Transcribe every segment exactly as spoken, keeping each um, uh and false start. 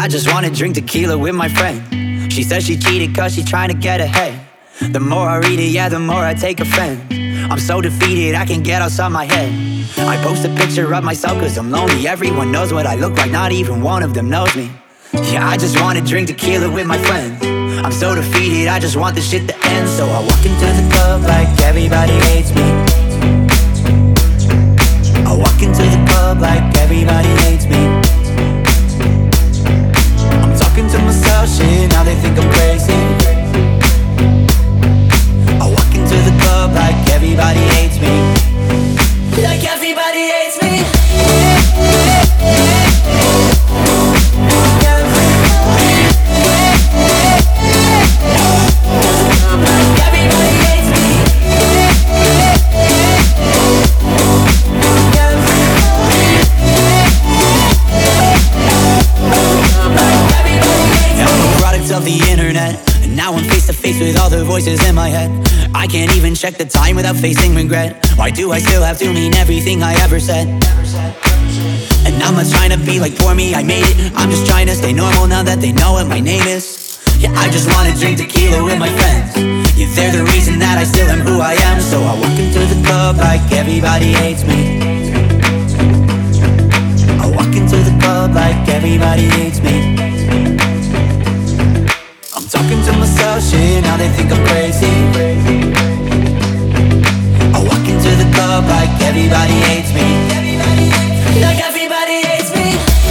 I just wanna drink tequila with my friend. She says she cheated cause she's trying to get ahead. The more I read it, yeah, the more I take offense. I'm so defeated, I can't get outside my head. I post a picture of myself cause I'm lonely. Everyone knows what I look like, not even one of them knows me. Yeah, I just wanna drink tequila with my friends. I'm so defeated, I just want this shit to end. So I walk into the club like everybody hates me. I walk into the club like everybody hates me. I'm talking to myself, shit, now they think I'm crazy. I walk into the club like everybody hates me. Like everybody hates me. Of the internet, and now I'm face to face with all the voices in my head. I can't even check the time without facing regret. Why do I still have to mean everything I ever said? And I'm not trying to be like poor me, I made it. I'm just trying to stay normal now that they know what my name is. Yeah, I just wanna drink tequila with my friends. Yeah, they're the reason that I still am who I am. So I walk into the club like everybody hates me. I walk into the club like everybody hates me. Talking to myself, shit, now they think I'm crazy. I walk into the club like everybody hates me. Like everybody hates me.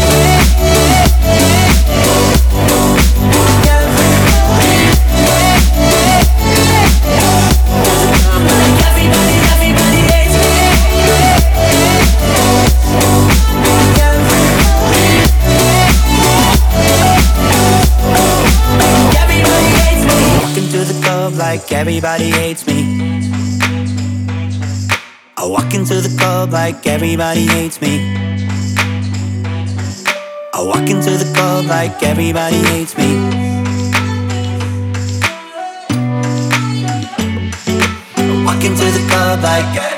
Like everybody, everybody hates me. Like everybody hates me. I walk into the club like everybody hates me. I walk into the club like everybody hates me. I walk into the club like